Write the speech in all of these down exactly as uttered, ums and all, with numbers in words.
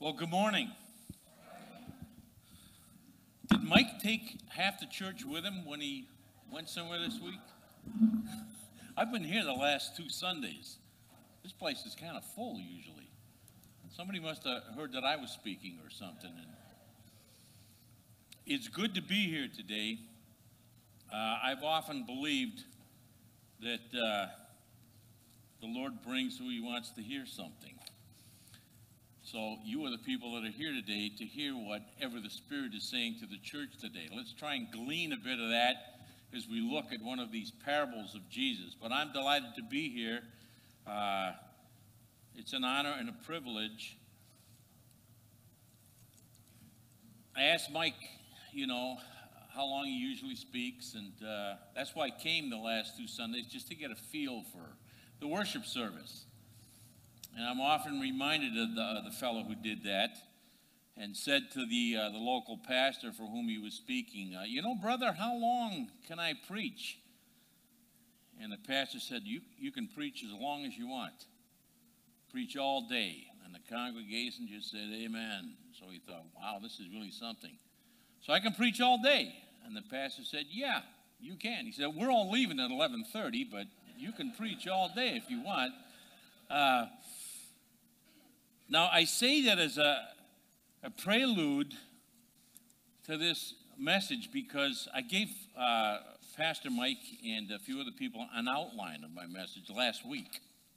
Well, good morning. Did Mike take half the church with him when he went somewhere this week? I've been here the last two Sundays. This place is kind of full usually. Somebody must have heard that I was speaking or something. And it's good to be here today. Uh, I've often believed that uh, the Lord brings who he wants to hear something. So you are the people that are here today to hear whatever the Spirit is saying to the church today. Let's try and glean a bit of that as we look at one of these parables of Jesus. But I'm delighted to be here. Uh, it's an honor and a privilege. I asked Mike, you know, how long he usually speaks, and uh, that's why I came the last two Sundays, just to get a feel for the worship service. And I'm often reminded of the, uh, the fellow who did that and said to the, uh, the local pastor for whom he was speaking, uh, you know, brother, how long can I preach? And the pastor said, you, you can preach as long as you want. Preach all day. And the congregation just said, amen. So he thought, wow, this is really something. So I can preach all day. And the pastor said, yeah, you can. He said, we're all leaving at eleven thirty, but you can preach all day if you want. Uh, Now, I say that as a, a prelude to this message because I gave uh, Pastor Mike and a few other people an outline of my message last week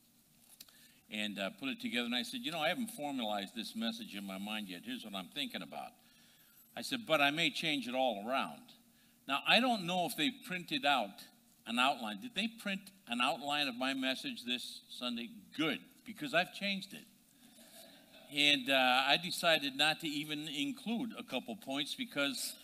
and uh, put it together. And I said, you know, I haven't formalized this message in my mind yet. Here's what I'm thinking about. I said, but I may change it all around. Now, I don't know if they printed out an outline. Did they print an outline of my message this Sunday? Good, because I've changed it. And uh, I decided not to even include a couple points because,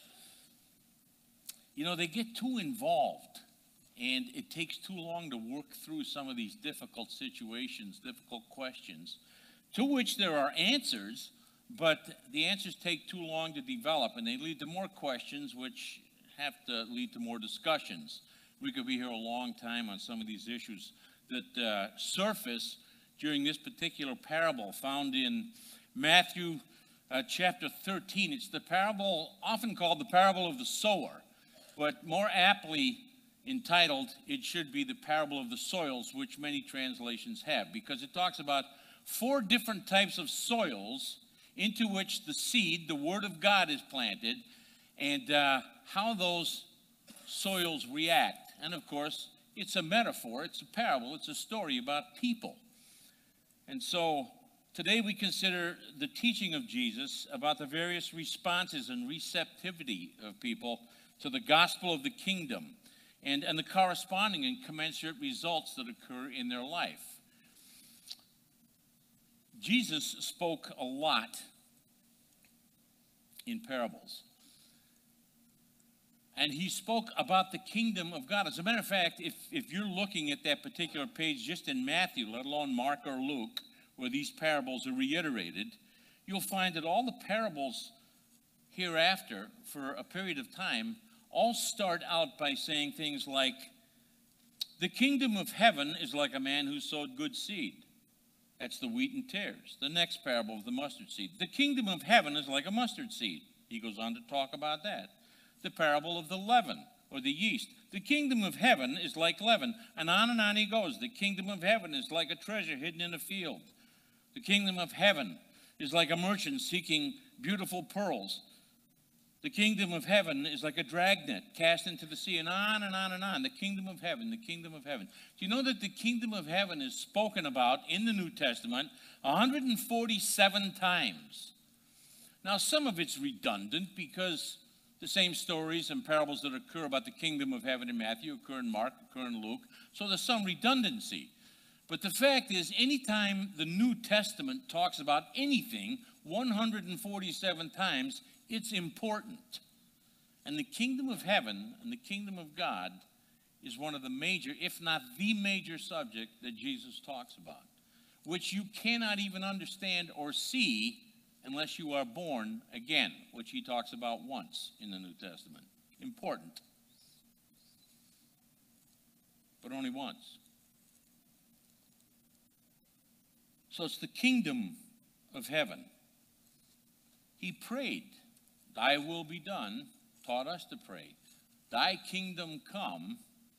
you know, they get too involved and it takes too long to work through some of these difficult situations, difficult questions, to which there are answers, but the answers take too long to develop and they lead to more questions, which have to lead to more discussions. We could be here a long time on some of these issues that uh, surface during this particular parable found in Matthew uh, chapter thirteen. It's the parable often called the parable of the sower, but more aptly entitled, it should be the parable of the soils, which many translations have, because it talks about four different types of soils into which the seed, the Word of God, is planted, and uh, how those soils react. And of course, it's a metaphor, it's a parable, it's a story about people. And so today we consider the teaching of Jesus about the various responses and receptivity of people to the gospel of the kingdom and, and the corresponding and commensurate results that occur in their life. Jesus spoke a lot in parables. And he spoke about the kingdom of God. As a matter of fact, if, if you're looking at that particular page just in Matthew, let alone Mark or Luke, where these parables are reiterated, you'll find that all the parables hereafter, for a period of time, all start out by saying things like, the kingdom of heaven is like a man who sowed good seed. That's the wheat and tares. The next parable of the mustard seed. The kingdom of heaven is like a mustard seed. He goes on to talk about that. The parable of the leaven, or the yeast. The kingdom of heaven is like leaven. And on and on he goes. The kingdom of heaven is like a treasure hidden in a field. The kingdom of heaven is like a merchant seeking beautiful pearls. The kingdom of heaven is like a dragnet cast into the sea, and on and on and on. The kingdom of heaven, the kingdom of heaven. Do you know that the kingdom of heaven is spoken about in the New Testament one hundred forty-seven times? Now, some of it's redundant because the same stories and parables that occur about the kingdom of heaven in Matthew occur in Mark, occur in Luke. So there's some redundancy. But the fact is, anytime the New Testament talks about anything one hundred forty-seven times, it's important. And the kingdom of heaven and the kingdom of God is one of the major, if not the major subject that Jesus talks about, which you cannot even understand or see unless you are born again, which he talks about once in the New Testament. Important. But only once. So it's the kingdom of heaven. he prayed, thy will be done, taught us to pray. Thy kingdom come,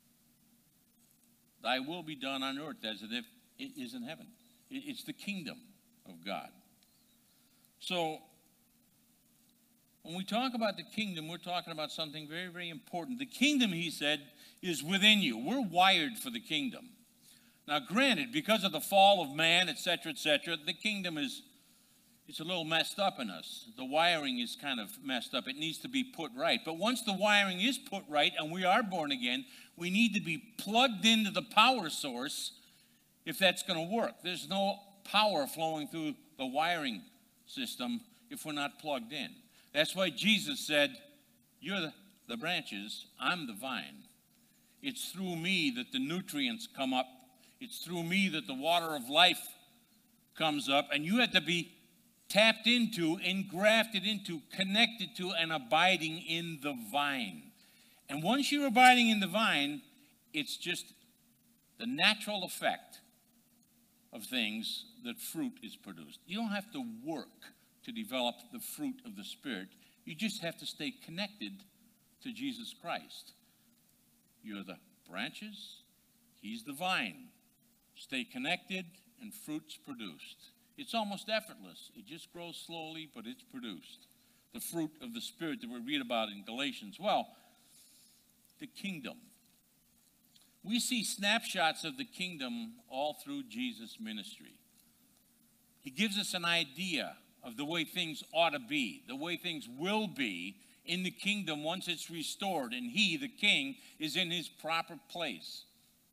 thy will be done on earth as if it is in heaven. It's the kingdom of God. So, when we talk about the kingdom, we're talking about something very, very important. The kingdom, he said, is within you. We're wired for the kingdom. Now, granted, because of the fall of man, et cetera, et cetera, the kingdom is it's a little messed up in us. The wiring is kind of messed up. It needs to be put right. But once the wiring is put right and we are born again, we need to be plugged into the power source if that's going to work. There's no power flowing through the wiring system if we're not plugged in. That's why Jesus said, you're the, the branches, I'm the vine. It's through me that the nutrients come up. It's through me that the water of life comes up. And you have to be tapped into, engrafted into, connected to, and abiding in the vine. And once you're abiding in the vine, it's just the natural effect of things that fruit is produced. You don't have to work to develop the fruit of the Spirit. You just have to stay connected to Jesus Christ. You're the branches, he's the vine. Stay connected and fruit's produced. It's almost effortless. It just grows slowly, but it's produced. The fruit of the Spirit that we read about in Galatians. Well, the kingdom. We see snapshots of the kingdom all through Jesus' ministry. He gives us an idea of the way things ought to be, the way things will be in the kingdom once it's restored, and he, the king, is in his proper place.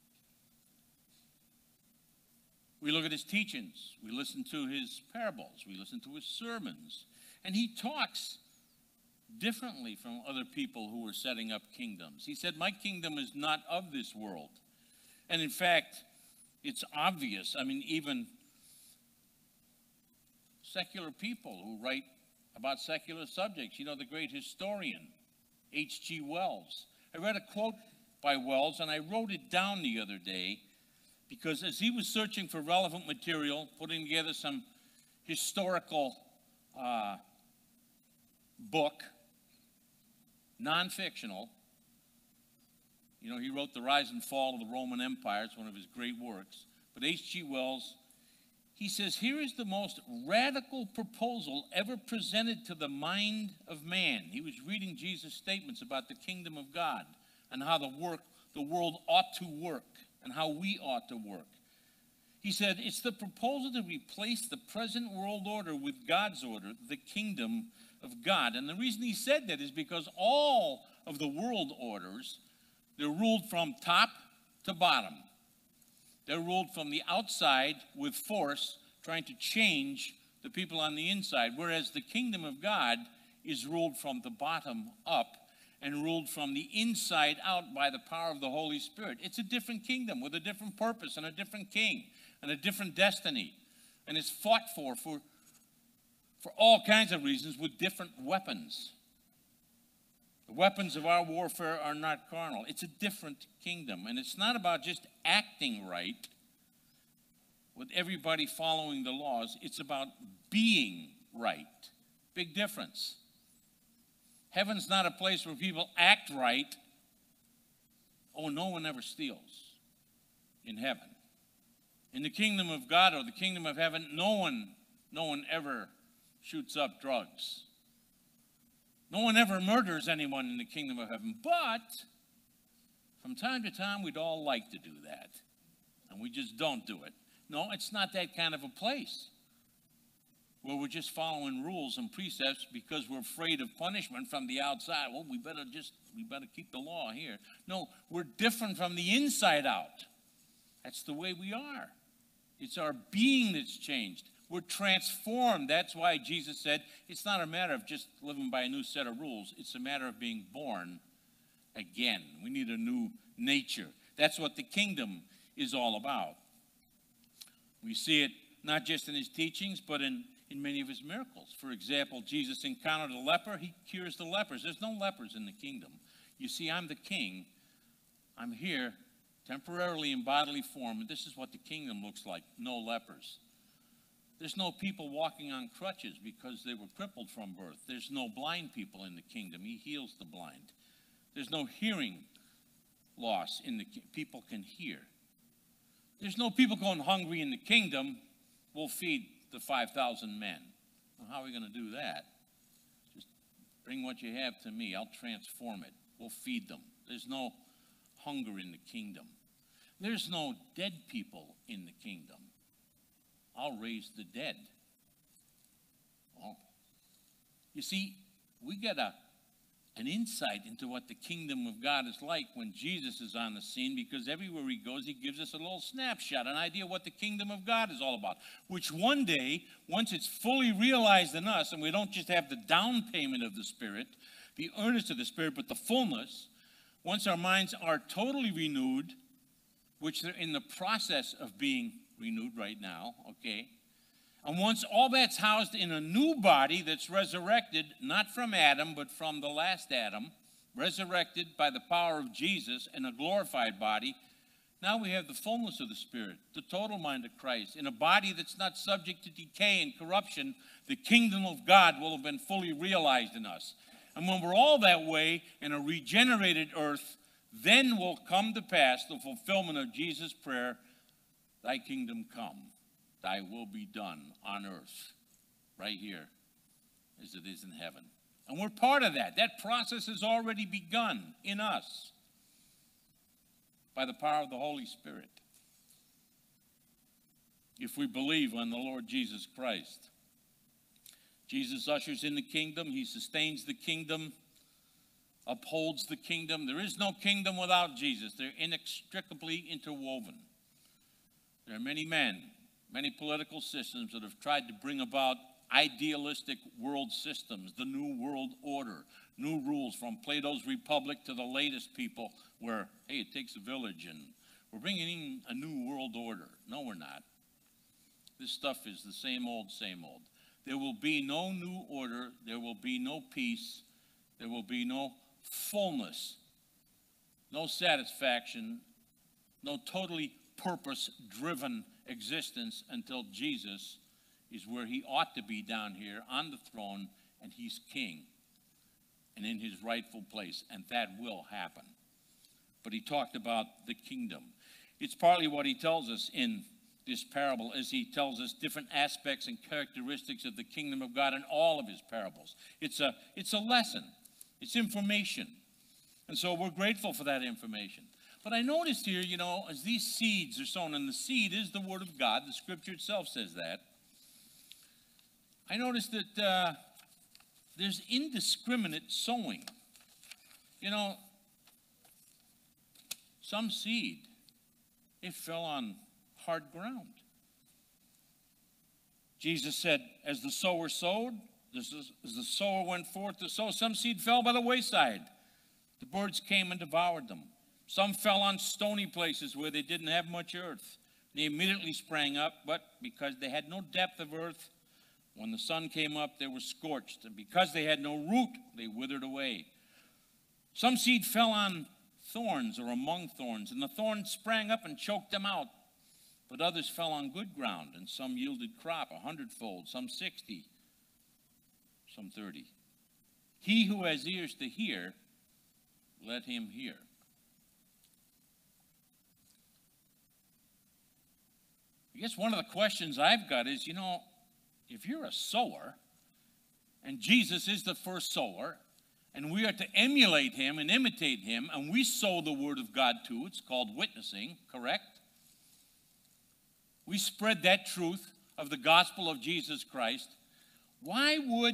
We look at his teachings. We listen to his parables. We listen to his sermons. And he talks differently from other people who were setting up kingdoms. He said, my kingdom is not of this world. And in fact, it's obvious. I mean, even secular people who write about secular subjects. You know, the great historian, H G Wells. I read a quote by Wells, and I wrote it down the other day, because as he was searching for relevant material, putting together some historical uh, book, non-fictional, you know, he wrote The Rise and Fall of the Roman Empire. It's one of his great works. But H G Wells, he says, here is the most radical proposal ever presented to the mind of man. He was reading Jesus' statements about the kingdom of God and how the work, the world ought to work, and how we ought to work. He said, it's the proposal to replace the present world order with God's order, the kingdom of God. And the reason he said that is because all of the world orders, they're ruled from top to bottom. They're ruled from the outside with force, trying to change the people on the inside, whereas the kingdom of God is ruled from the bottom up and ruled from the inside out by the power of the Holy Spirit. It's a different kingdom with a different purpose and a different king and a different destiny. And it's fought for, for, for all kinds of reasons with different weapons. The weapons of our warfare are not carnal. It's a different kingdom. And it's not about just acting right with everybody following the laws. It's about being right. Big difference. Heaven's not a place where people act right. Oh, no one ever steals in heaven. In the kingdom of God or the kingdom of heaven, no one, no one ever shoots up drugs. No one ever murders anyone in the kingdom of heaven. But from time to time, we'd all like to do that. And we just don't do it. No, it's not that kind of a place where we're just following rules and precepts because we're afraid of punishment from the outside. Well, we better just, we better keep the law here. No, we're different from the inside out. That's the way we are. It's our being that's changed. We're transformed. That's why Jesus said it's not a matter of just living by a new set of rules. It's a matter of being born again. We need a new nature. That's what the kingdom is all about. We see it not just in his teachings, but in, in many of his miracles. For example, Jesus encountered a leper. He cures the lepers. There's no lepers in the kingdom. You see, I'm the king. I'm here temporarily in bodily form, and this is what the kingdom looks like. No lepers. There's no people walking on crutches because they were crippled from birth. There's no blind people in the kingdom. He heals the blind. There's no hearing loss in the ki- people can hear. There's no people going hungry in the kingdom. We'll feed the five thousand men. Well, how are we going to do that? Just bring what you have to me. I'll transform it. We'll feed them. There's no hunger in the kingdom. There's no dead people in the kingdom. I'll raise the dead. Well, you see, we get a, an insight into what the kingdom of God is like when Jesus is on the scene, because everywhere he goes, he gives us a little snapshot, an idea what the kingdom of God is all about, which one day, once it's fully realized in us, and we don't just have the down payment of the Spirit, the earnest of the Spirit, but the fullness, once our minds are totally renewed, which they're in the process of being renewed right now, okay? And once all that's housed in a new body that's resurrected, not from Adam, but from the last Adam, resurrected by the power of Jesus in a glorified body, now we have the fullness of the Spirit, the total mind of Christ. In a body that's not subject to decay and corruption, the kingdom of God will have been fully realized in us. And when we're all that way in a regenerated earth, then will come to pass the fulfillment of Jesus' prayer, thy kingdom come, thy will be done on earth, right here, as it is in heaven. And we're part of that. That process has already begun in us by the power of the Holy Spirit, if we believe on the Lord Jesus Christ. Jesus ushers in the kingdom. He sustains the kingdom, upholds the kingdom. There is no kingdom without Jesus. They're inextricably interwoven. There are many men, many political systems that have tried to bring about idealistic world systems, the new world order, new rules from Plato's Republic to the latest people where, hey, it takes a village and we're bringing in a new world order. No, we're not. This stuff is the same old, same old. There will be no new order. There will be no peace. There will be no fullness, no satisfaction, no totally purpose-driven existence until Jesus is where he ought to be down here on the throne, and he's king and in his rightful place, and that will happen. But he talked about the kingdom. It's partly what he tells us in this parable, as he tells us different aspects and characteristics of the kingdom of God in all of his parables. It's a, it's a lesson. It's information. And so we're grateful for that information. But I noticed here, you know, as these seeds are sown, and the seed is the word of God, the scripture itself says that, I noticed that uh, there's indiscriminate sowing. You know, some seed, it fell on hard ground. Jesus said, as the sower sowed, as the sower went forth to sow, some seed fell by the wayside. The birds came and devoured them. Some fell on stony places where they didn't have much earth. They immediately sprang up, but because they had no depth of earth, when the sun came up, they were scorched. And because they had no root, they withered away. Some seed fell on thorns or among thorns, and the thorns sprang up and choked them out. But others fell on good ground, and some yielded crop a hundredfold, some sixty, some thirty. He who has ears to hear, let him hear. I guess one of the questions I've got is, you know, if you're a sower, and Jesus is the first sower, and we are to emulate him and imitate him, and we sow the word of God too, it's called witnessing, correct? We spread that truth of the gospel of Jesus Christ. Why would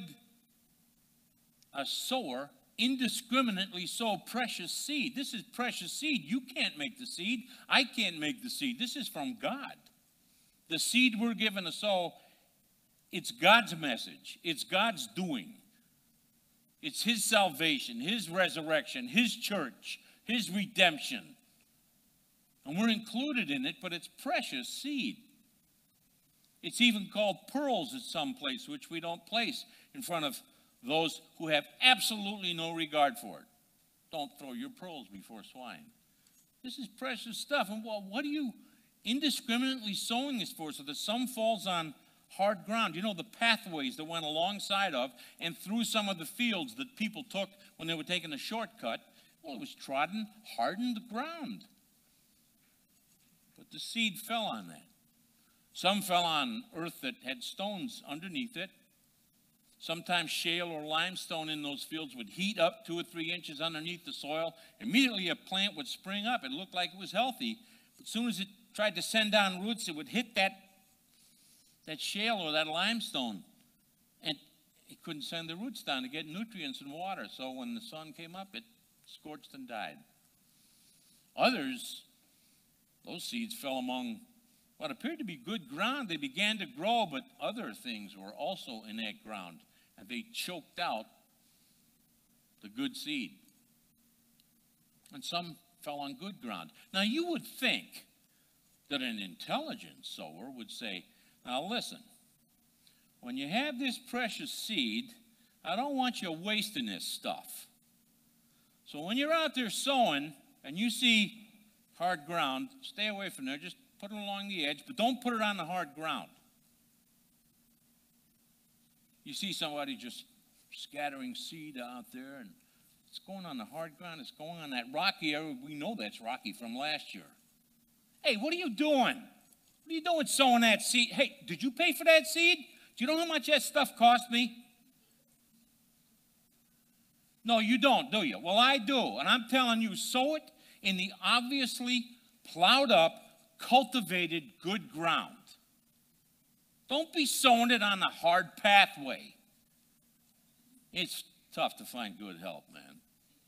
a sower indiscriminately sow precious seed? This is precious seed. You can't make the seed. I can't make the seed. This is from God. The seed we're given to sow, it's God's message. It's God's doing. It's his salvation, his resurrection, his church, his redemption. And we're included in it, but it's precious seed. It's even called pearls at some place, which we don't place in front of those who have absolutely no regard for it. Don't throw your pearls before swine. This is precious stuff. And well, what are you indiscriminately sowing this for? So that some falls on hard ground. You know, the pathways that went alongside of and through some of the fields that people took when they were taking a shortcut. Well, it was trodden, hardened ground. But the seed fell on that. Some fell on earth that had stones underneath it. Sometimes shale or limestone in those fields would heat up two or three inches underneath the soil. Immediately a plant would spring up. It looked like it was healthy. But as soon as it tried to send down roots, it would hit that, that shale or that limestone. And it couldn't send the roots down to get nutrients and water. So when the sun came up, it scorched and died. Others, those seeds fell among what appeared to be good ground. They began to grow, but other things were also in that ground, and they choked out the good seed. And some fell on good ground. Now, you would think that an intelligent sower would say, now listen, when you have this precious seed, I don't want you wasting this stuff. So when you're out there sowing and you see hard ground, stay away from there. Just put it along the edge, but don't put it on the hard ground. You see somebody just scattering seed out there, and it's going on the hard ground. It's going on that rocky area. We know that's rocky from last year. Hey, what are you doing? What are you doing sowing that seed? Hey, did you pay for that seed? Do you know how much that stuff cost me? No, you don't, do you? Well, I do, and I'm telling you, sow it in the obviously plowed up, cultivated good ground. Don't be sowing it on the hard pathway. It's tough to find good help, man.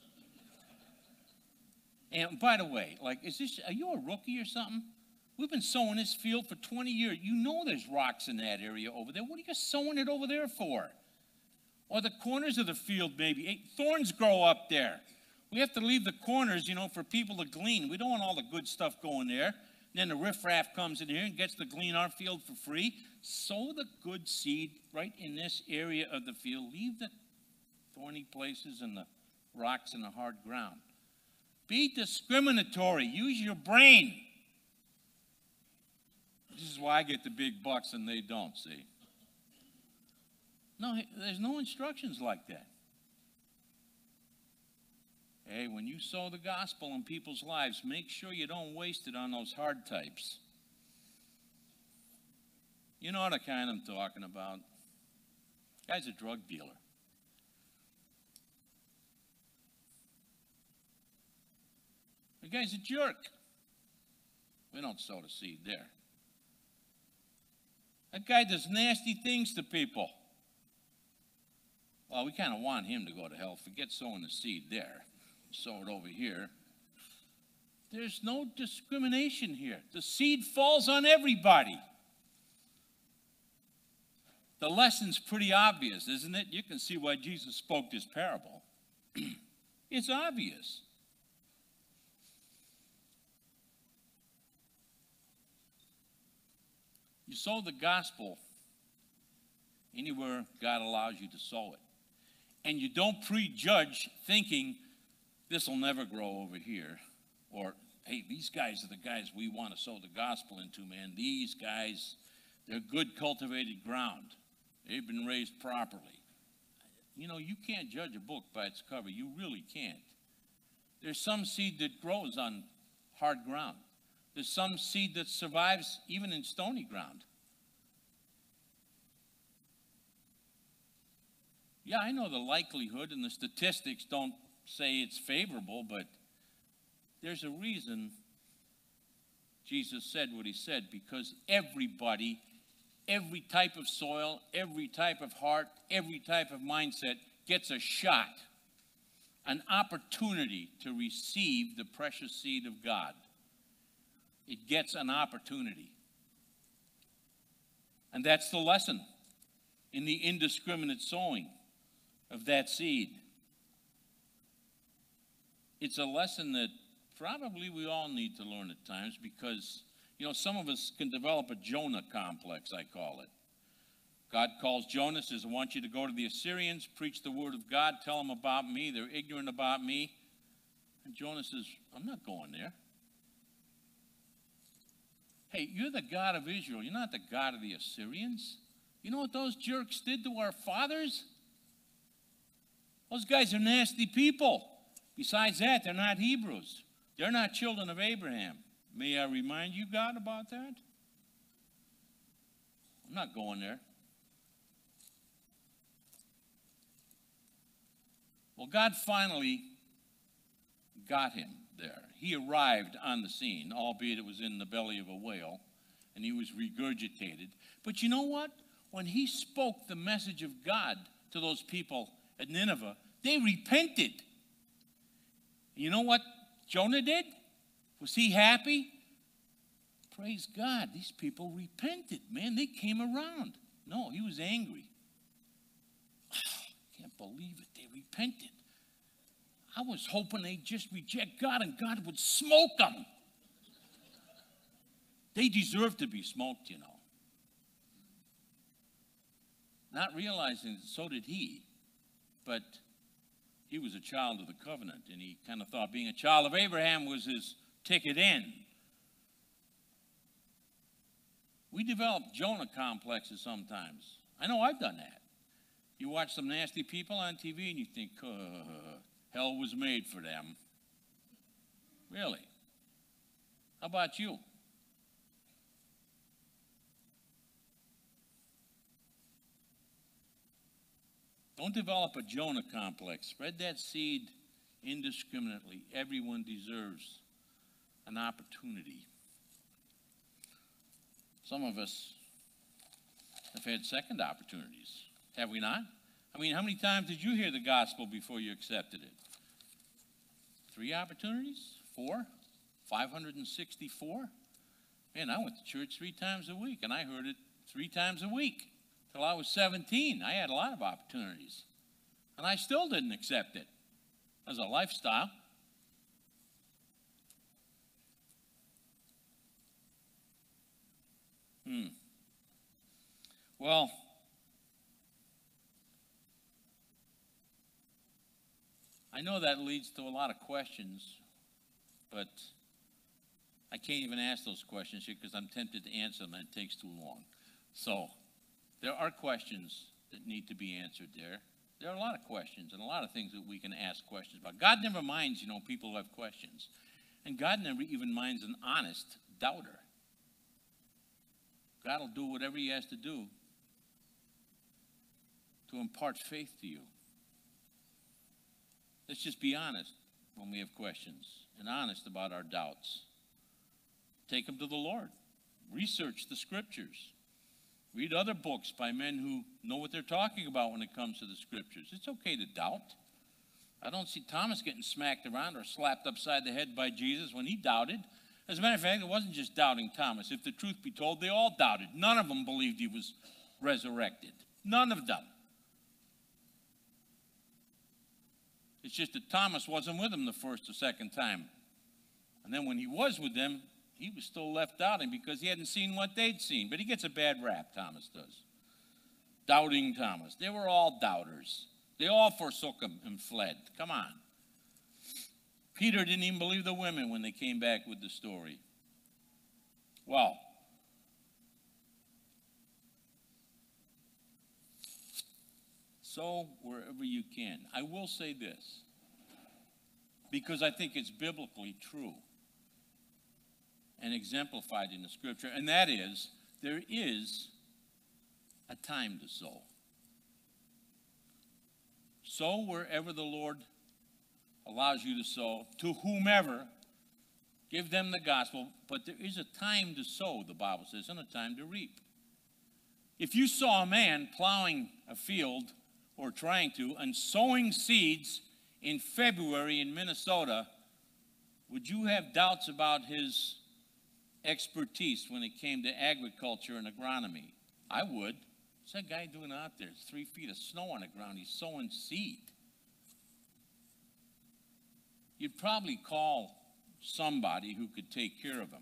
And by the way, like, is this, are you a rookie or something? We've been sowing this field for twenty years. You know there's rocks in that area over there. What are you sowing it over there for? Or the corners of the field, maybe. Hey, thorns grow up there. We have to leave the corners, you know, for people to glean. We don't want all the good stuff going there. Then the riffraff comes in here and gets to glean our field for free. Sow the good seed right in this area of the field. Leave the thorny places and the rocks and the hard ground. Be discriminatory. Use your brain. This is why I get the big bucks and they don't, see. No, there's no instructions like that. Hey, when you sow the gospel in people's lives, make sure you don't waste it on those hard types. You know the kind I'm talking about. Guy's a drug dealer. The guy's a jerk. We don't sow the seed there. That guy does nasty things to people. Well, we kind of want him to go to hell. Forget sowing the seed there. Sow it over here. There's no discrimination here. The seed falls on everybody. The lesson's pretty obvious, isn't it? You can see why Jesus spoke this parable. It's obvious. You sow the gospel anywhere God allows you to sow it. And you don't prejudge thinking, this will never grow over here. Or, hey, these guys are the guys we want to sow the gospel into, man. These guys, they're good cultivated ground. They've been raised properly. You know, you can't judge a book by its cover. You really can't. There's some seed that grows on hard ground. There's some seed that survives even in stony ground. Yeah, I know the likelihood and the statistics don't say it's favorable, but there's a reason Jesus said what he said, because everybody, every type of soil, every type of heart, every type of mindset gets a shot, an opportunity to receive the precious seed of God. It gets an opportunity. And that's the lesson in the indiscriminate sowing of that seed. It's a lesson that probably we all need to learn at times, because, you know, some of us can develop a Jonah complex, I call it. God calls Jonah, says, I want you to go to the Assyrians, preach the word of God, tell them about me. They're ignorant about me. And Jonah says, I'm not going there. Hey, you're the God of Israel. You're not the God of the Assyrians. You know what those jerks did to our fathers? Those guys are nasty people. Besides that, they're not Hebrews. They're not children of Abraham. May I remind you, God, about that? I'm not going there. Well, God finally got him there. He arrived on the scene, albeit it was in the belly of a whale, and he was regurgitated. But you know what? When he spoke the message of God to those people at Nineveh, they repented. You know what Jonah did? Was he happy? Praise God, these people repented. Man, they came around. No, he was angry. Can't believe it. They repented. I was hoping they'd just reject God and God would smoke them. They deserve to be smoked, you know. Not realizing that so did he, but he was a child of the covenant, and he kind of thought being a child of Abraham was his ticket in. We develop Jonah complexes sometimes. I know I've done that. You watch some nasty people on T V and you think, uh, hell was made for them. Really? How about you? Don't develop a Jonah complex. Spread that seed indiscriminately. Everyone deserves an opportunity. Some of us have had second opportunities, have we not? I mean, how many times did you hear the gospel before you accepted it? Three opportunities? Four? five hundred sixty-four? Man, I went to church three times a week, and I heard it three times a week. Till I was seventeen, I had a lot of opportunities. And I still didn't accept it as a lifestyle. Hmm. Well, I know that leads to a lot of questions, but I can't even ask those questions here because I'm tempted to answer them and it takes too long. So, there are questions that need to be answered there. There are a lot of questions and a lot of things that we can ask questions about. God never minds, you know, people who have questions. And God never even minds an honest doubter. God will do whatever he has to do to impart faith to you. Let's just be honest when we have questions and honest about our doubts. Take them to the Lord. Research the scriptures. Read other books by men who know what they're talking about when it comes to the scriptures. It's okay to doubt. I don't see Thomas getting smacked around or slapped upside the head by Jesus when he doubted. As a matter of fact, it wasn't just doubting Thomas. If the truth be told, they all doubted. None of them believed he was resurrected. None of them. It's just that Thomas wasn't with them the first or second time. And then when he was with them, he was still left doubting because he hadn't seen what they'd seen. But he gets a bad rap, Thomas does. Doubting Thomas. They were all doubters. They all forsook him and fled. Come on. Peter didn't even believe the women when they came back with the story. Well, so wherever you can. I will say this, because I think it's biblically true and exemplified in the scripture, and that is, there is a time to sow. Sow wherever the Lord allows you to sow, to whomever, give them the gospel, but there is a time to sow, the Bible says, and a time to reap. If you saw a man plowing a field, or trying to, and sowing seeds in February in Minnesota, would you have doubts about his expertise when it came to agriculture and agronomy? I would. What's that guy doing out there? It's three feet of snow on the ground. He's sowing seed. You'd probably call somebody who could take care of him.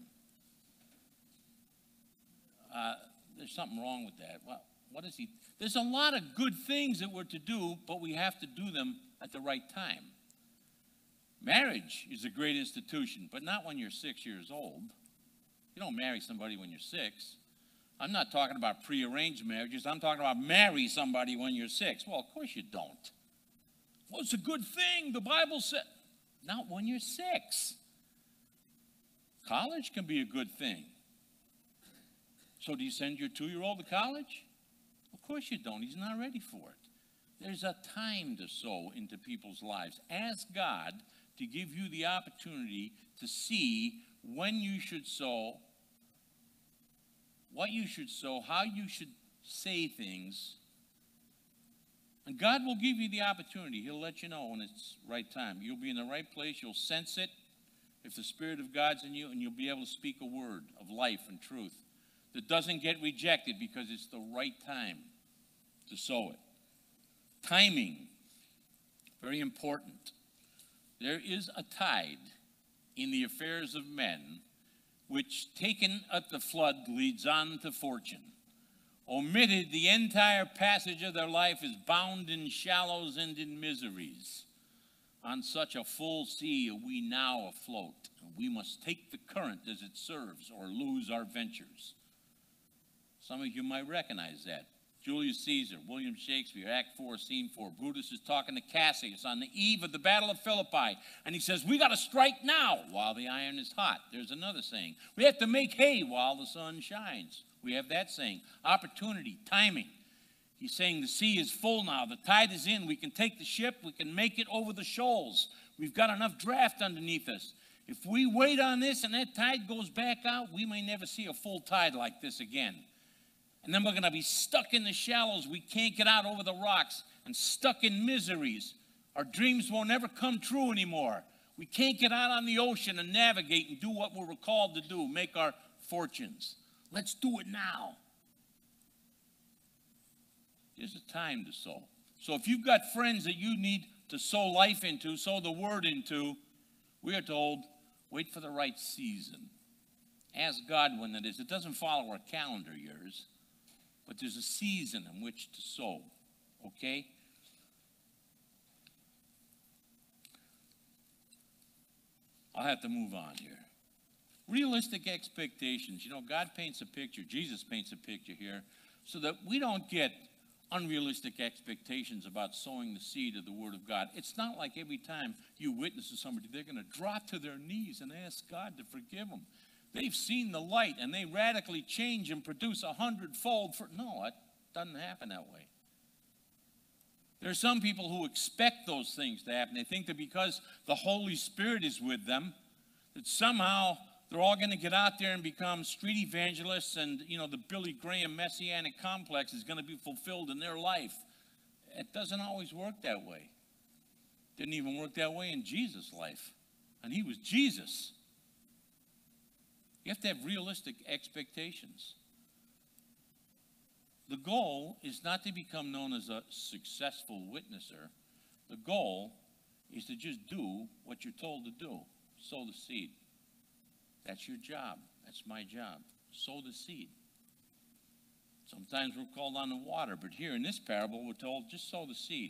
Uh, there's something wrong with that. Well, what is he? There's a lot of good things that we're to do, but we have to do them at the right time. Marriage is a great institution, but not when you're six years old. You don't marry somebody when you're six. I'm not talking about prearranged marriages. I'm talking about marry somebody when you're six. Well, of course you don't. Well, it's a good thing. The Bible said. Not when you're six. College can be a good thing. So do you send your two-year-old to college? Of course you don't. He's not ready for it. There's a time to sow into people's lives. Ask God to give you the opportunity to see when you should sow, what you should sow, how you should say things. And God will give you the opportunity. He'll let you know when it's right time. You'll be in the right place. You'll sense it if the Spirit of God's in you, and you'll be able to speak a word of life and truth that doesn't get rejected because it's the right time to sow it. Timing, very important. There is a tide in the affairs of men which, taken at the flood, leads on to fortune. Omitted, the entire passage of their life is bound in shallows and in miseries. On such a full sea are we now afloat, and we must take the current as it serves or lose our ventures. Some of you might recognize that. Julius Caesar, William Shakespeare, Act four, Scene four. Brutus is talking to Cassius on the eve of the Battle of Philippi, and he says, we got to strike now while the iron is hot. There's another saying. We have to make hay while the sun shines. We have that saying. Opportunity, timing. He's saying the sea is full now. The tide is in. We can take the ship. We can make it over the shoals. We've got enough draft underneath us. If we wait on this and that tide goes back out, we may never see a full tide like this again. And then we're going to be stuck in the shallows. We can't get out over the rocks and stuck in miseries. Our dreams won't ever come true anymore. We can't get out on the ocean and navigate and do what we were called to do, make our fortunes. Let's do it now. There's a time to sow. So if you've got friends that you need to sow life into, sow the word into, we are told, wait for the right season. Ask God when it is. It doesn't follow our calendar years, but there's a season in which to sow, okay? I'll have to move on here. Realistic expectations. You know, God paints a picture, Jesus paints a picture here, so that we don't get unrealistic expectations about sowing the seed of the Word of God. It's not like every time you witness to somebody, they're going to drop to their knees and ask God to forgive them. They've seen the light and they radically change and produce a hundredfold. For no, it doesn't happen that way. There are some people who expect those things to happen. They think that because the Holy Spirit is with them, that somehow they're all going to get out there and become street evangelists, and, you know, the Billy Graham messianic complex is going to be fulfilled in their life. It doesn't always work that way. Didn't even work that way in Jesus' life. And he was Jesus. You have to have realistic expectations. The goal is not to become known as a successful witnesser. The goal is to just do what you're told to do. Sow the seed. That's your job. That's my job. Sow the seed. Sometimes we're called on the water, but here in this parable we're told just sow the seed.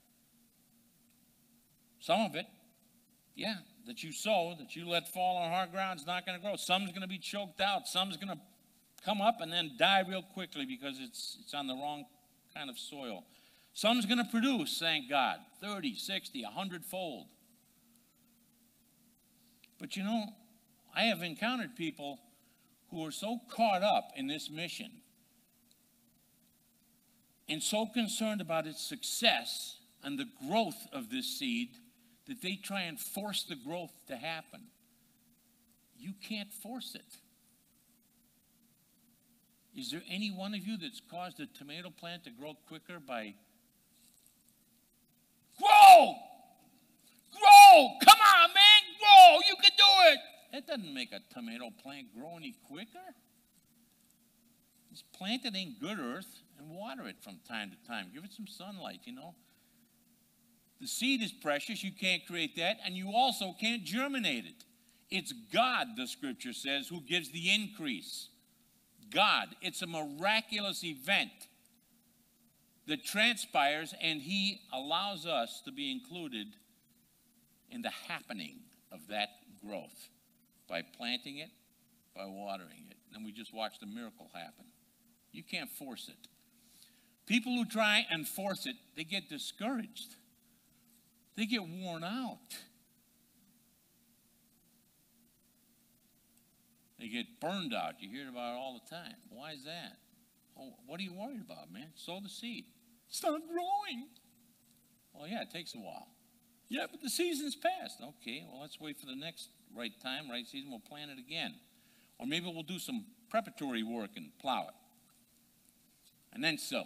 Some of it, yeah, that you sow, that you let fall on hard ground is not going to grow. Some's going to be choked out. Some's going to come up and then die real quickly because it's, it's on the wrong kind of soil. Some's going to produce, thank God, thirty, sixty, a hundred-fold. But you know, I have encountered people who are so caught up in this mission and so concerned about its success and the growth of this seed that they try and force the growth to happen. You can't force it. Is there any one of you that's caused a tomato plant to grow quicker by grow? Grow! Come on, man, grow! You can do it! That doesn't make a tomato plant grow any quicker. Just plant it in good earth and water it from time to time. Give it some sunlight, you know. The seed is precious. You can't create that, and you also can't germinate it. It's God, the scripture says, who gives the increase. God. It's a miraculous event that transpires, and he allows us to be included in the happening of that growth by planting it, by watering it. And we just watched a miracle happen. You can't force it. People who try and force it, they get discouraged. They get worn out. They get burned out. You hear about it all the time. Why is that? Oh, what are you worried about, man? Sow the seed. It's not growing. Well, yeah, it takes a while. Yeah, but the season's passed. Okay, well, let's wait for the next right time, right season. We'll plant it again. Or maybe we'll do some preparatory work and plow it. And then sow.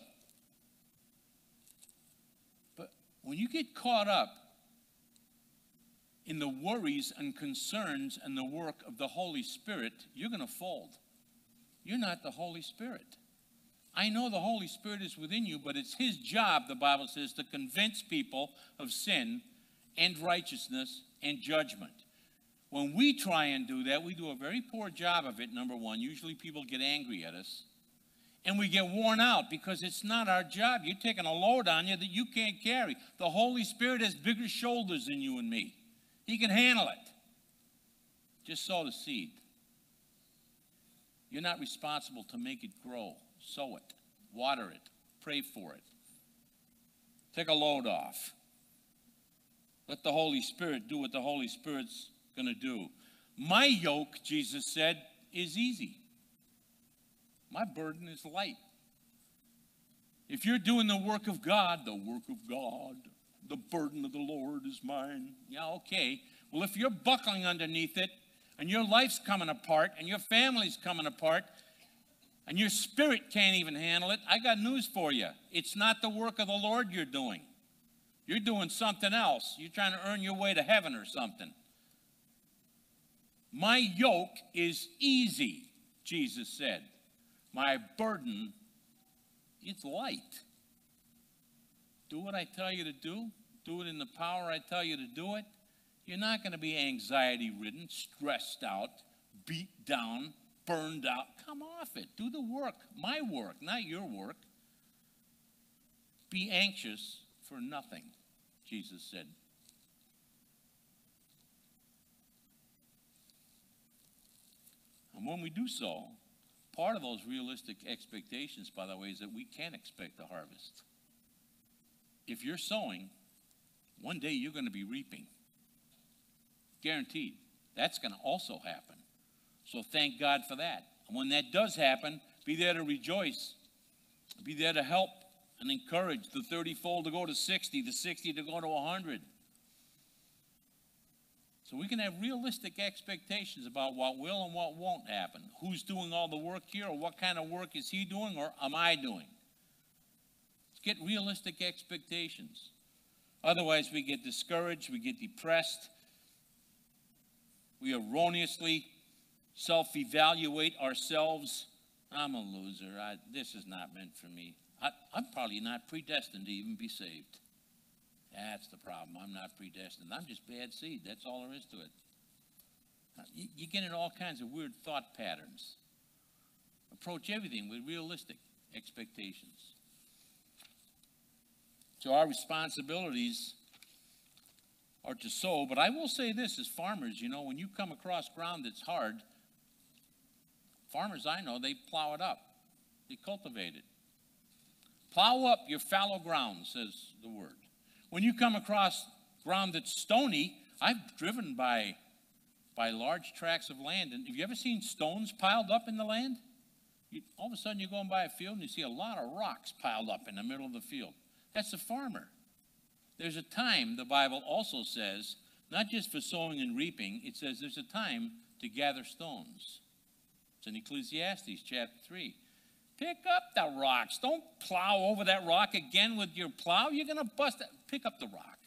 But when you get caught up in the worries and concerns and the work of the Holy Spirit, you're going to fold. You're not the Holy Spirit. I know the Holy Spirit is within you, but it's his job, the Bible says, to convince people of sin and righteousness and judgment. When we try and do that, we do a very poor job of it, number one. Usually people get angry at us. And we get worn out because it's not our job. You're taking a load on you that you can't carry. The Holy Spirit has bigger shoulders than you and me. He can handle it. Just sow the seed. You're not responsible to make it grow. Sow it. Water it. Pray for it. Take a load off. Let the Holy Spirit do what the Holy Spirit's going to do. My yoke, Jesus said, is easy. My burden is light. If you're doing the work of God, the work of God, the burden of the Lord is mine. Yeah, okay. Well, if you're buckling underneath it, and your life's coming apart, and your family's coming apart, and your spirit can't even handle it, I got news for you. It's not the work of the Lord you're doing. You're doing something else. You're trying to earn your way to heaven or something. My yoke is easy, Jesus said. My burden is light. Do what I tell you to do. Do it in the power I tell you to do it. You're not going to be anxiety-ridden, stressed out, beat down, burned out. Come off it. Do the work. My work, not your work. Be anxious for nothing, Jesus said. And when we do so, part of those realistic expectations, by the way, is that we can expect a harvest. If you're sowing, one day you're going to be reaping. Guaranteed. That's going to also happen. So thank God for that. And when that does happen, be there to rejoice. Be there to help and encourage the thirty-fold to go to sixty, the sixty to go to one hundred. So we can have realistic expectations about what will and what won't happen. Who's doing all the work here, or what kind of work is he doing, or am I doing? Let's get realistic expectations. Otherwise, we get discouraged, we get depressed. We erroneously self-evaluate ourselves. I'm a loser. I, this is not meant for me. I, I'm probably not predestined to even be saved. That's the problem. I'm not predestined. I'm just bad seed. That's all there is to it. You, you get into all kinds of weird thought patterns. Approach everything with realistic expectations. So our responsibilities are to sow. But I will say this, as farmers, you know, when you come across ground that's hard, farmers I know, they plow it up. They cultivate it. Plow up your fallow ground, says the word. When you come across ground that's stony, I've driven by, by large tracts of land, and have you ever seen stones piled up in the land? You, all of a sudden you're going by a field and you see a lot of rocks piled up in the middle of the field. That's the farmer. There's a time, the Bible also says, not just for sowing and reaping, it says there's a time to gather stones. It's in Ecclesiastes chapter three. Pick up the rocks. Don't plow over that rock again with your plow. You're going to bust it. Pick up the rock.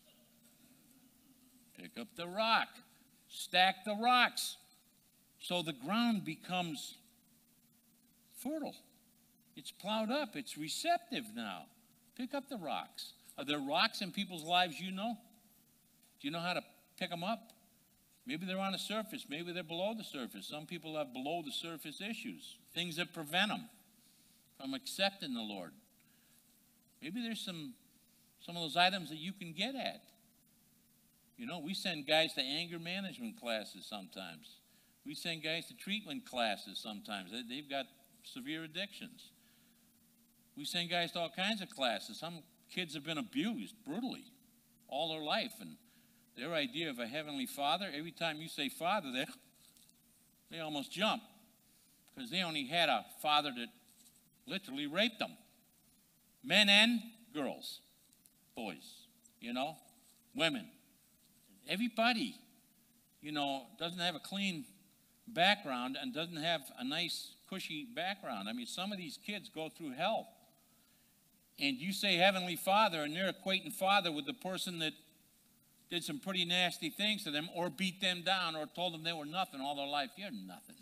Pick up the rock. Stack the rocks. So the ground becomes fertile. It's plowed up. It's receptive now. Pick up the rocks. Are there rocks in people's lives you know? Do you know how to pick them up? Maybe they're on the surface. Maybe they're below the surface. Some people have below the surface issues, things that prevent them from accepting the Lord. Maybe there's some, some of those items that you can get at. You know, we send guys to anger management classes sometimes. We send guys to treatment classes sometimes. They, they've got severe addictions. We send guys to all kinds of classes. Some kids have been abused brutally all their life, and their idea of a heavenly father, every time you say father, they, they almost jump, because they only had a father that literally raped them. Men and girls, boys, you know, women. Everybody, you know, doesn't have a clean background and doesn't have a nice, cushy background. I mean, some of these kids go through hell. And you say Heavenly Father, and they're equating Father with the person that did some pretty nasty things to them, or beat them down, or told them they were nothing all their life. You're nothing.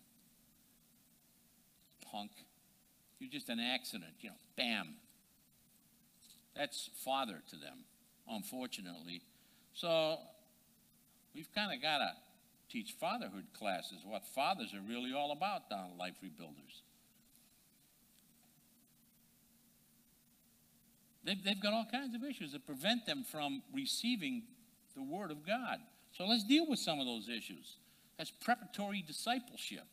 Punk. You're just an accident, you know, bam. That's Father to them, unfortunately. So we've kind of got to teach fatherhood classes, what fathers are really all about down at Life Rebuilders. They've, they've got all kinds of issues that prevent them from receiving the Word of God. So let's deal with some of those issues. That's preparatory discipleship.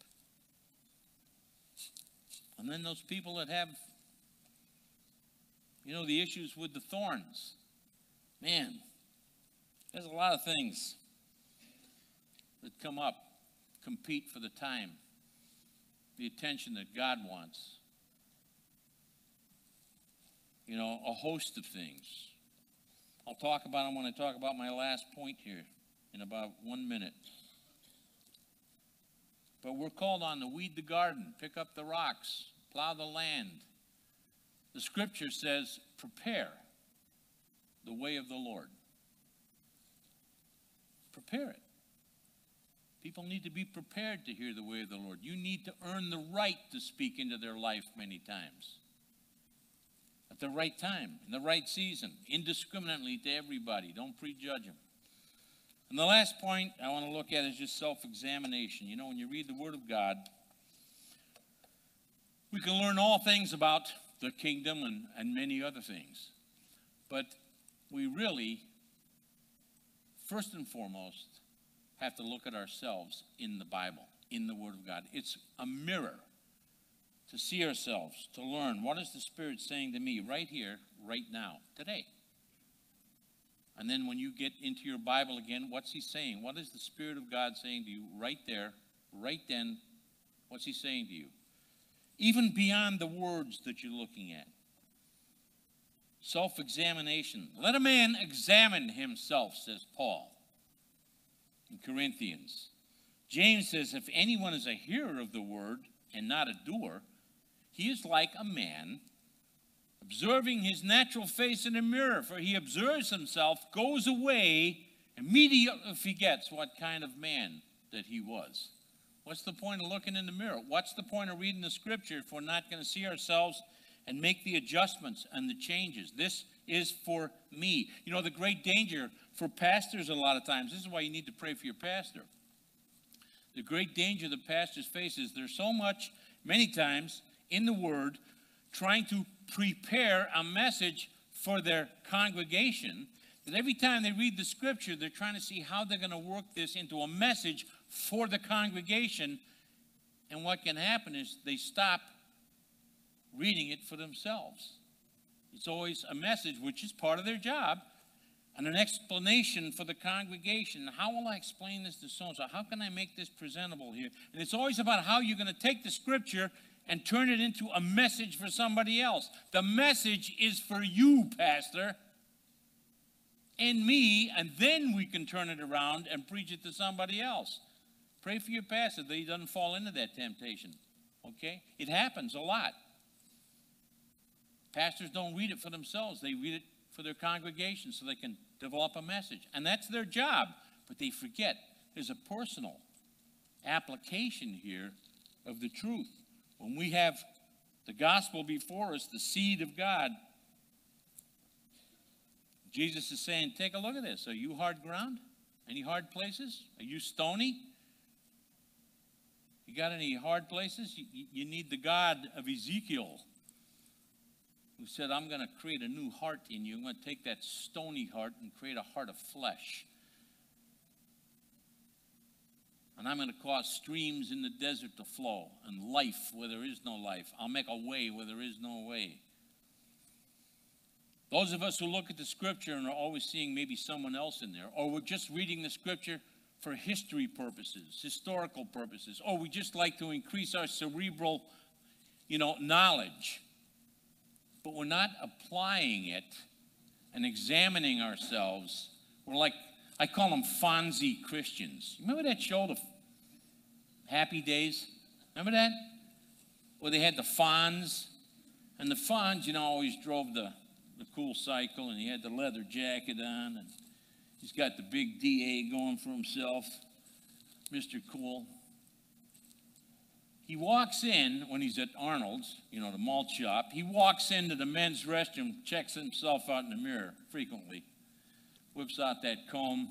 And then those people that have, you know, the issues with the thorns. Man, there's a lot of things that come up, compete for the time, the attention that God wants. You know, a host of things. I'll talk about them when I talk about my last point here in about one minute. But we're called on to weed the garden, pick up the rocks, plow the land. The scripture says, prepare the way of the Lord. Prepare it. People need to be prepared to hear the way of the Lord. You need to earn the right to speak into their life many times. At the right time, in the right season, indiscriminately to everybody. Don't prejudge them. And the last point I want to look at is just self-examination. You know, when you read the Word of God, we can learn all things about the kingdom and, and many other things. But we really, first and foremost, have to look at ourselves in the Bible, in the Word of God. It's a mirror to see ourselves, to learn what is the Spirit saying to me right here, right now, today. And then when you get into your Bible again, what's He saying? What is the Spirit of God saying to you right there, right then? What's He saying to you? Even beyond the words that you're looking at. Self-examination. Let a man examine himself, says Paul in Corinthians. James says, if anyone is a hearer of the word and not a doer, he is like a man observing his natural face in a mirror, for he observes himself, goes away, immediately forgets what kind of man that he was. What's the point of looking in the mirror? What's the point of reading the scripture if we're not going to see ourselves and make the adjustments and the changes? This is for me. You know, the great danger for pastors a lot of times, this is why you need to pray for your pastor. The great danger the pastors face is there's so much, many times, in the Word, trying to prepare a message for their congregation, that every time they read the scripture, they're trying to see how they're going to work this into a message for the congregation. And what can happen is they stop reading it for themselves. It's always a message, which is part of their job, and an explanation for the congregation. How will I explain this to so-and-so? How can I make this presentable here? And it's always about how you're going to take the scripture and turn it into a message for somebody else. The message is for you, pastor, and me, and then we can turn it around and preach it to somebody else. Pray for your pastor that he doesn't fall into that temptation, okay? It happens a lot. Pastors don't read it for themselves. They read it for their congregation so they can develop a message. And that's their job, but they forget there's a personal application here of the truth. When we have the gospel before us, the seed of God, Jesus is saying, take a look at this. Are you hard ground? Any hard places? Are you stony? You got any hard places? You, you need the God of Ezekiel, who said, I'm going to create a new heart in you. I'm going to take that stony heart and create a heart of flesh. And I'm going to cause streams in the desert to flow, and life where there is no life. I'll make a way where there is no way. Those of us who look at the scripture and are always seeing maybe someone else in there, or we're just reading the scripture for history purposes, historical purposes, or we just like to increase our cerebral, you know, knowledge, but we're not applying it and examining ourselves. We're like, I call them Fonzie Christians. Remember that show, The Happy Days? Remember that? Where they had the Fonz, and the Fonz, you know, always drove the, the cool cycle, and he had the leather jacket on, and he's got the big D A going for himself, Mister Cool. He walks in when he's at Arnold's, you know, the malt shop. He walks into the men's restroom, checks himself out in the mirror frequently, whips out that comb,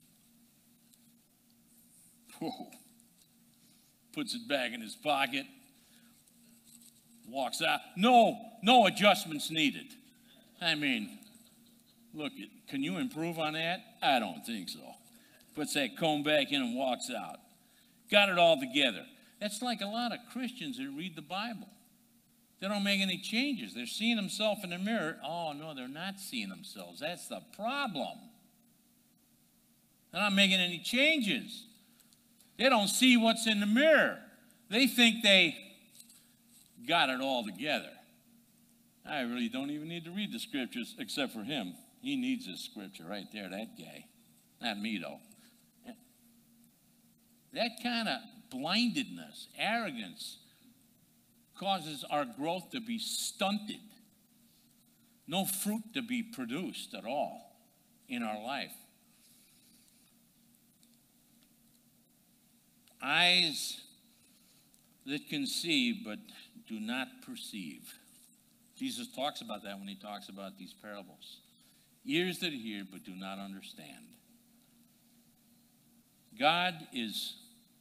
whoa, puts it back in his pocket, walks out. No, no adjustments needed. I mean, look, can you improve on that? I don't think so. Puts that comb back in and walks out. Got it all together. That's like a lot of Christians that read the Bible. They don't make any changes. They're seeing themselves in the mirror. Oh, no, they're not seeing themselves. That's the problem. They're not making any changes. They don't see what's in the mirror. They think they got it all together. I really don't even need to read the scriptures except for him. He needs this scripture right there, that guy. Not me, though. That kind of blindedness, arrogance, causes our growth to be stunted. No fruit to be produced at all in our life. Eyes that can see but do not perceive. Jesus talks about that when he talks about these parables. Ears that hear but do not understand. God is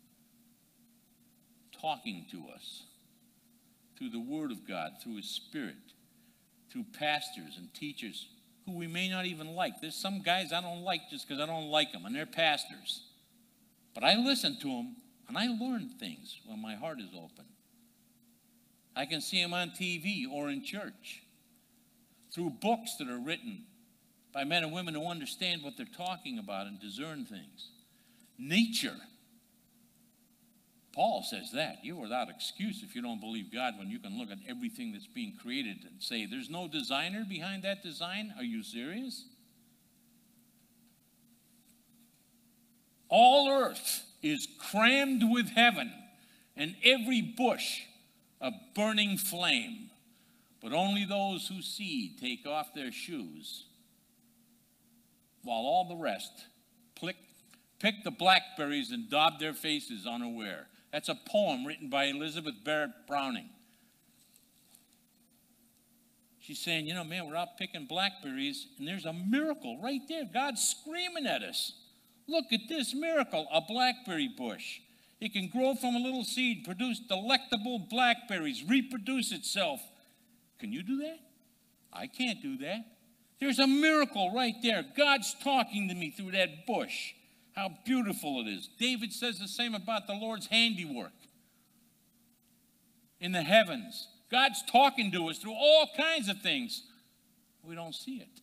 talking to us through the Word of God, through His Spirit, through pastors and teachers who we may not even like. There's some guys I don't like just because I don't like them, and they're pastors. But I listen to them, and I learn things when my heart is open. I can see them on T V or in church, through books that are written by men and women who understand what they're talking about and discern things. Nature. Paul says that. You're without excuse if you don't believe God when you can look at everything that's being created and say, there's no designer behind that design? Are you serious? All earth is crammed with heaven, and every bush a burning flame. But only those who see take off their shoes, while all the rest pick, pick the blackberries and daub their faces unaware. That's a poem written by Elizabeth Barrett Browning. She's saying, you know, man, we're out picking blackberries, and there's a miracle right there. God's screaming at us. Look at this miracle, a blackberry bush. It can grow from a little seed, produce delectable blackberries, reproduce itself. Can you do that? I can't do that. There's a miracle right there. God's talking to me through that bush. How beautiful it is. David says the same about the Lord's handiwork in the heavens. God's talking to us through all kinds of things. We don't see it.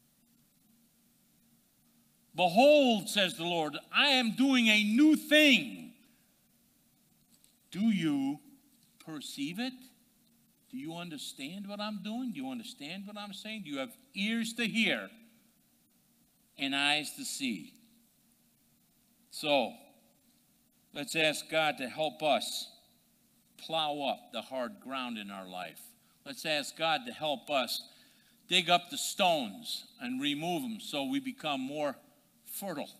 Behold, says the Lord, I am doing a new thing. Do you perceive it? Do you understand what I'm doing? Do you understand what I'm saying? Do you have ears to hear and eyes to see? So, let's ask God to help us plow up the hard ground in our life. Let's ask God to help us dig up the stones and remove them so we become more fertile.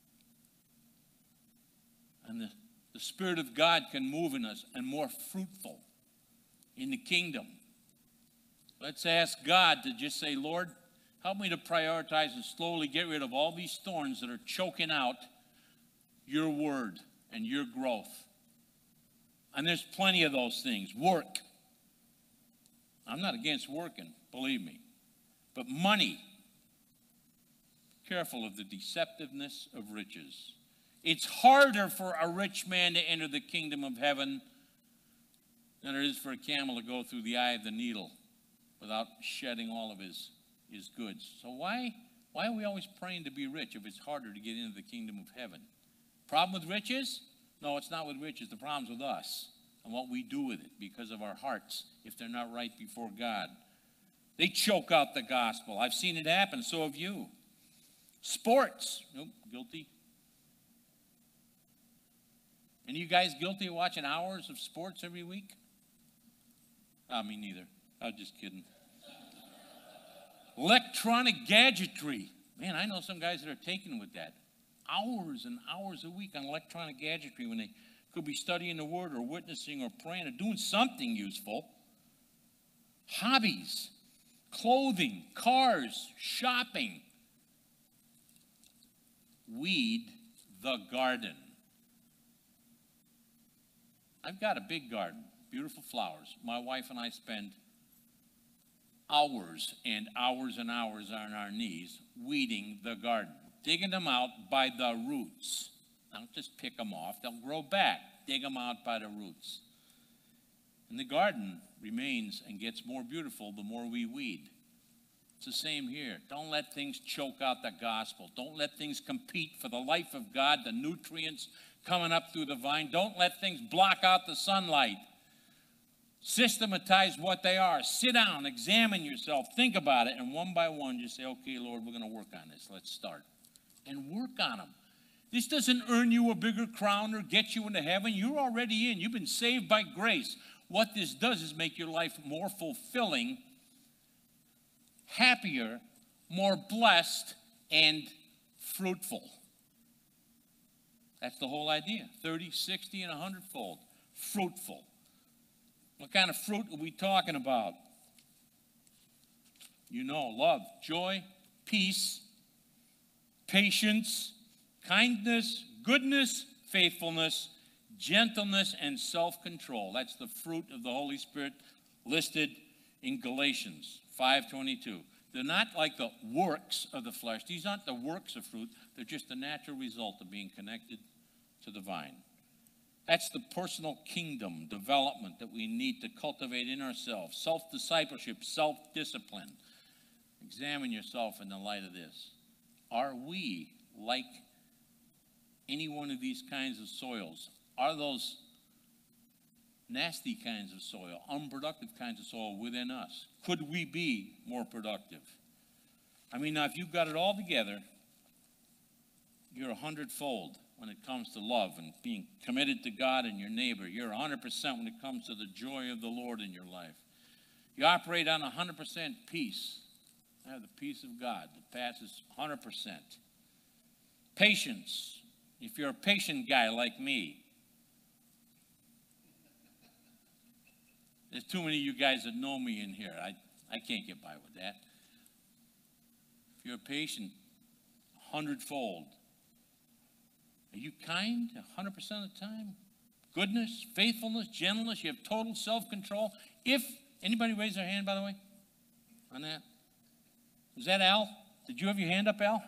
And the, the Spirit of God can move in us and more fruitful in the kingdom. Let's ask God to just say, Lord, help me to prioritize and slowly get rid of all these thorns that are choking out your word and your growth. And there's plenty of those things. Work. I'm not against working, believe me. But money. Careful of the deceptiveness of riches. It's harder for a rich man to enter the kingdom of heaven than it is for a camel to go through the eye of the needle without shedding all of his, is good. So why, why are we always praying to be rich if it's harder to get into the kingdom of heaven? Problem with riches? No, it's not with riches. The problem's with us and what we do with it because of our hearts if they're not right before God. They choke out the gospel. I've seen it happen. So have you. Sports. Nope, guilty. Any of you guys guilty of watching hours of sports every week? Ah, me neither. I was just kidding. Electronic gadgetry. Man, I know some guys that are taken with that. Hours and hours a week on electronic gadgetry when they could be studying the Word or witnessing or praying or doing something useful. Hobbies, clothing, cars, shopping. Weed the garden. I've got a big garden, beautiful flowers. My wife and I spend hours and hours and hours on our knees weeding the garden, digging them out by the roots. Don't just pick them off. They'll grow back. Dig them out by the roots. And the garden remains and gets more beautiful the more we weed. It's the same here. Don't let things choke out the gospel. Don't let things compete for the life of God, the nutrients coming up through the vine. Don't let things block out the sunlight. Systematize what they are. Sit down, examine yourself, think about it, and one by one just say, okay, Lord, we're going to work on this. Let's start. And work on them. This doesn't earn you a bigger crown or get you into heaven. You're already in. You've been saved by grace. What this does is make your life more fulfilling, happier, more blessed, and fruitful. That's the whole idea. thirty, sixty, and a hundred-fold. Fruitful. What kind of fruit are we talking about? You know, love, joy, peace, patience, kindness, goodness, faithfulness, gentleness, and self-control. That's the fruit of the Holy Spirit listed in Galatians five twenty-two. They're not like the works of the flesh. These aren't the works of fruit. They're just the natural result of being connected to the vine. That's the personal kingdom development that we need to cultivate in ourselves. Self-discipleship, self-discipline. Examine yourself in the light of this. Are we like any one of these kinds of soils? Are those nasty kinds of soil, unproductive kinds of soil within us? Could we be more productive? I mean, now if you've got it all together, you're a hundredfold when it comes to love and being committed to God and your neighbor. You're one hundred percent when it comes to the joy of the Lord in your life. You operate on one hundred percent peace. I have the peace of God that passes one hundred percent. Patience. If you're a patient guy like me, there's too many of you guys that know me in here. I, I can't get by with that. If you're a patient, hundredfold. Are you kind one hundred percent of the time? Goodness, faithfulness, gentleness. You have total self-control. If, anybody raise their hand, by the way, on that? Was that Al? Did you have your hand up, Al?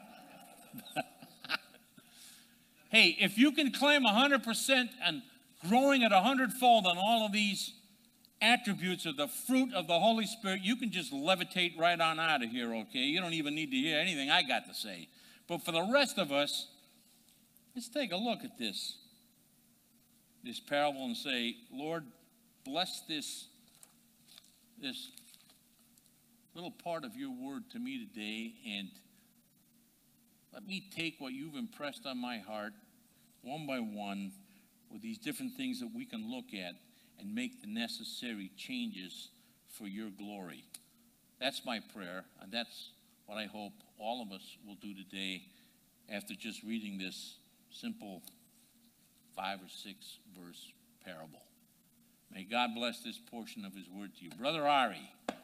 Hey, if you can claim one hundred percent and growing at a hundredfold on all of these attributes of the fruit of the Holy Spirit, you can just levitate right on out of here, okay? You don't even need to hear anything I got to say. But for the rest of us, let's take a look at this, this parable and say, Lord, bless this, this little part of your word to me today, and let me take what you've impressed on my heart one by one with these different things that we can look at and make the necessary changes for your glory. That's my prayer, and that's what I hope all of us will do today after just reading this simple five or six verse parable. May God bless this portion of his word to you. Brother Ari.